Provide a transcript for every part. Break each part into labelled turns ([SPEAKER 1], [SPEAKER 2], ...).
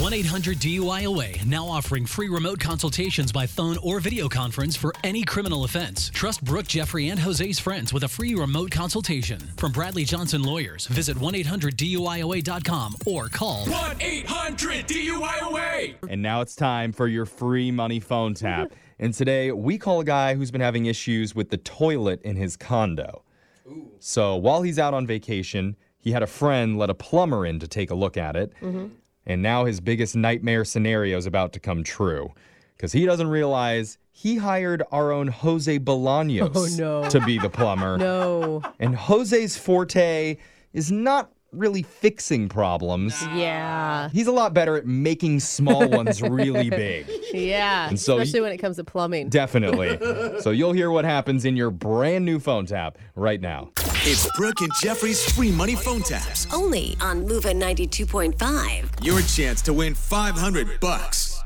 [SPEAKER 1] 1-800-DUI-AWAY, now offering free remote consultations by phone or video conference for any criminal offense. Trust Brooke, Jeffrey, and Jose's friends with a free remote consultation. From Bradley Johnson Lawyers, visit 1-800-DUI-AWAY.com or call
[SPEAKER 2] 1-800-DUI-AWAY.
[SPEAKER 3] And now it's time for your free money phone tap. And today, we call a guy who's been having issues with the toilet in his condo. Ooh. So while he's out on vacation, he had a friend let a plumber in to take a look at it. Mm-hmm. And now his biggest nightmare scenario is about to come true. Because he doesn't realize he hired our own Jose Bolaños to be the plumber.
[SPEAKER 4] No.
[SPEAKER 3] And Jose's forte is not really fixing problems.
[SPEAKER 4] Yeah.
[SPEAKER 3] He's a lot better at making small ones really big.
[SPEAKER 4] Yeah,
[SPEAKER 3] and so
[SPEAKER 4] especially when it comes to plumbing.
[SPEAKER 3] Definitely. So you'll hear what happens in your brand new phone tap right now.
[SPEAKER 2] It's Brooke and Jeffrey's free money phone taps.
[SPEAKER 5] Only on Moving 92.5.
[SPEAKER 2] Your chance to win $500.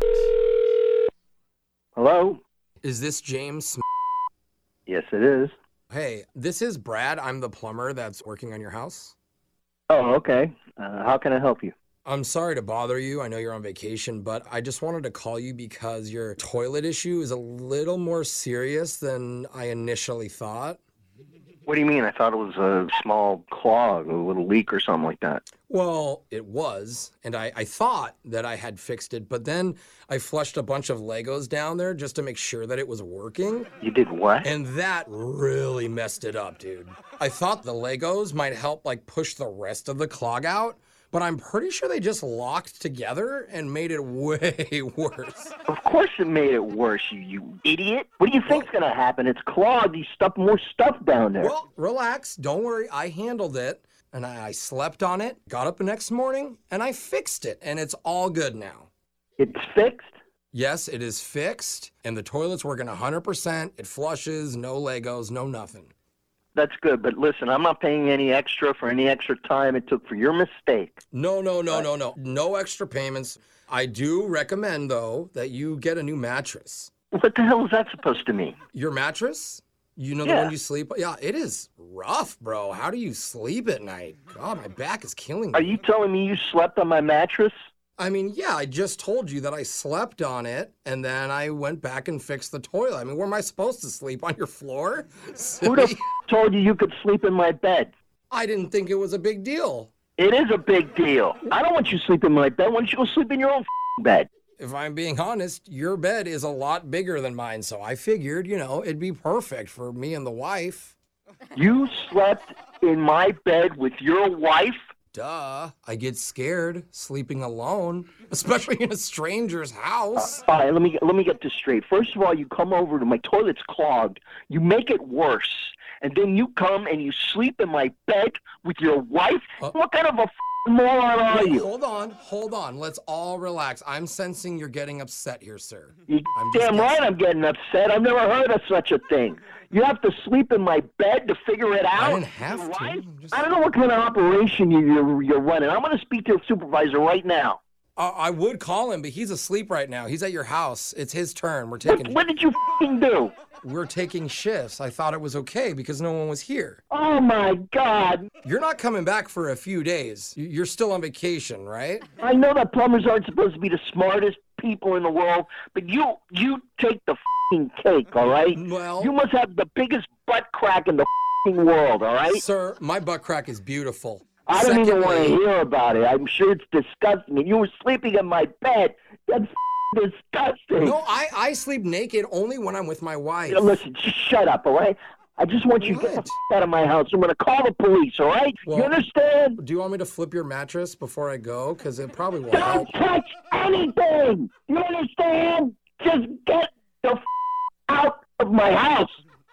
[SPEAKER 6] Hello?
[SPEAKER 7] Is this James?
[SPEAKER 6] Yes, it is.
[SPEAKER 7] Hey, this is Brad. I'm the plumber that's working on your house.
[SPEAKER 6] Oh, okay. How can I help you?
[SPEAKER 7] I'm sorry to bother you. I know you're on vacation, but I just wanted to call you because your toilet issue is a little more serious than I initially thought.
[SPEAKER 6] What do you mean? I thought it was a small clog, a little leak or something like that.
[SPEAKER 7] Well, it was, and I thought that I had fixed it, but then I flushed a bunch of Legos down there just to make sure that it was working.
[SPEAKER 6] You did what?
[SPEAKER 7] And that really messed it up, dude. I thought the Legos might help, push the rest of the clog out, but I'm pretty sure they just locked together and made it way worse.
[SPEAKER 6] Of course it made it worse, you idiot. What do you think's going to happen? It's clogged. You stuffed more stuff down there.
[SPEAKER 7] Well, relax. Don't worry. I handled it, and I slept on it, got up the next morning, and I fixed it, and it's all good now.
[SPEAKER 6] It's fixed?
[SPEAKER 7] Yes, it is fixed, and the toilet's working 100%. It flushes, no Legos, no nothing.
[SPEAKER 6] That's good, but listen, I'm not paying any extra for any extra time it took for your mistake.
[SPEAKER 7] No. No extra payments. I do recommend, though, that you get a new mattress.
[SPEAKER 6] What the hell is that supposed to mean?
[SPEAKER 7] Your mattress? You know the one you sleep? Yeah, it is rough, bro. How do you sleep at night? God, my back is killing me.
[SPEAKER 6] Are you telling me you slept on my mattress?
[SPEAKER 7] I mean, yeah, I just told you that I slept on it, and then I went back and fixed the toilet. I mean, where am I supposed to sleep? On your floor?
[SPEAKER 6] Who the told you could sleep in my bed?
[SPEAKER 7] I didn't think it was a big deal.
[SPEAKER 6] It is a big deal. I don't want you sleeping in my bed. Why don't you go sleep in your own bed?
[SPEAKER 7] If I'm being honest, your bed is a lot bigger than mine, so I figured, it'd be perfect for me and the wife.
[SPEAKER 6] You slept in my bed with your wife?
[SPEAKER 7] Duh. I get scared sleeping alone, especially in a stranger's house.
[SPEAKER 6] All right, let me get this straight. First of all, you come over to my toilet's clogged. You make it worse. And then you come and you sleep in my bed with your wife? What kind of a moron are you?
[SPEAKER 7] Hold on. Let's all relax. I'm sensing you're getting upset here, sir.
[SPEAKER 6] You're damn right I'm getting upset. I've never heard of such a thing. You have to sleep in my bed to figure it out?
[SPEAKER 7] I didn't have to.
[SPEAKER 6] I don't know what kind of operation you're running. I'm going to speak to your supervisor right now.
[SPEAKER 7] I would call him, but he's asleep right now. He's at your house. It's his turn. We're taking.
[SPEAKER 6] What did you do?
[SPEAKER 7] We're taking shifts. I thought it was okay because no one was here.
[SPEAKER 6] Oh, my God.
[SPEAKER 7] You're not coming back for a few days. You're still on vacation, right?
[SPEAKER 6] I know that plumbers aren't supposed to be the smartest people in the world, but you take the cake, all right?
[SPEAKER 7] Well,
[SPEAKER 6] you must have the biggest butt crack in the world, all right?
[SPEAKER 7] Sir, my butt crack is beautiful.
[SPEAKER 6] I don't even want to hear about it. I'm sure it's disgusting. And you were sleeping in my bed. That's disgusting.
[SPEAKER 7] No, I sleep naked only when I'm with my wife.
[SPEAKER 6] Listen, just shut up, all right? I just want you to get the out of my house. I'm going to call the police, all right?
[SPEAKER 7] Well,
[SPEAKER 6] you understand?
[SPEAKER 7] Do you want me to flip your mattress before I go? Because it probably won't
[SPEAKER 6] help. Don't touch anything! You understand? Just get the out of my house.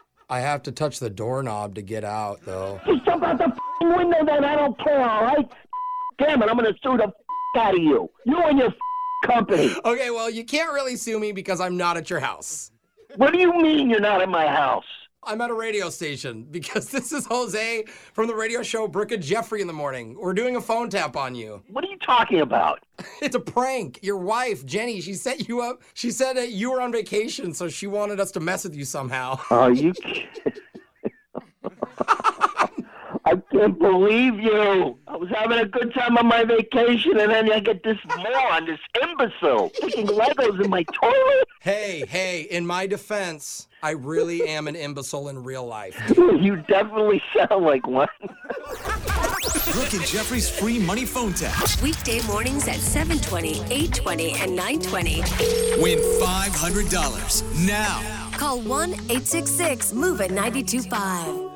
[SPEAKER 7] I have to touch the doorknob to get out, though.
[SPEAKER 6] Just jump out the window then. I don't care, all right? Damn it, I'm going to sue the out of you. You and your company.
[SPEAKER 7] Okay, well, you can't really sue me because I'm not at your house.
[SPEAKER 6] What do you mean you're not at my house?
[SPEAKER 7] I'm at a radio station because this is Jose from the radio show Brooke and Jeffrey in the Morning. We're doing a phone tap on you.
[SPEAKER 6] What are you talking about?
[SPEAKER 7] It's a prank. Your wife, Jenny, she set you up. She said that you were on vacation, so she wanted us to mess with you somehow.
[SPEAKER 6] Oh, you... I can't believe you. I was having a good time on my vacation, and then I get this moron, this imbecile, sticking Legos in my toilet.
[SPEAKER 7] Hey, in my defense, I really am an imbecile in real life.
[SPEAKER 6] You definitely sound like one.
[SPEAKER 2] Brooke and Jeffrey's free money phone tap.
[SPEAKER 5] Weekday mornings at 7:20, 8:20, and 9:20.
[SPEAKER 2] Win $500 now.
[SPEAKER 5] Call 1-866-MOVE-IT 925.